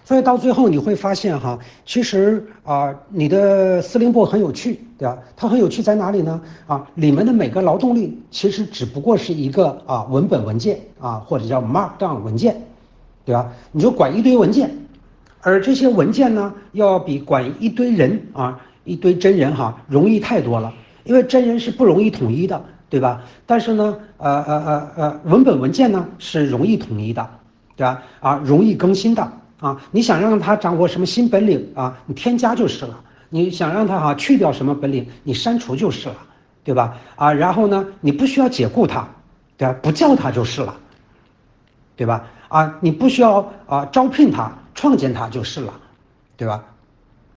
所以到最后你会发现哈，其实你的司令部很有趣，对吧？它很有趣在哪里呢？里面的每个劳动力其实只不过是一个文本文件或者叫 Markdown 文件，对吧？你就管一堆文件，而这些文件呢，要比管一堆人一堆真人容易太多了，因为真人是不容易统一的，对吧？但是呢，文本文件呢是容易统一的，对吧？容易更新的你想让他掌握什么新本领你添加就是了；你想让他去掉什么本领，你删除就是了，对吧？然后呢，你不需要解雇他，对吧？不叫他就是了，对吧？你不需要招聘他、创建他就是了，对吧？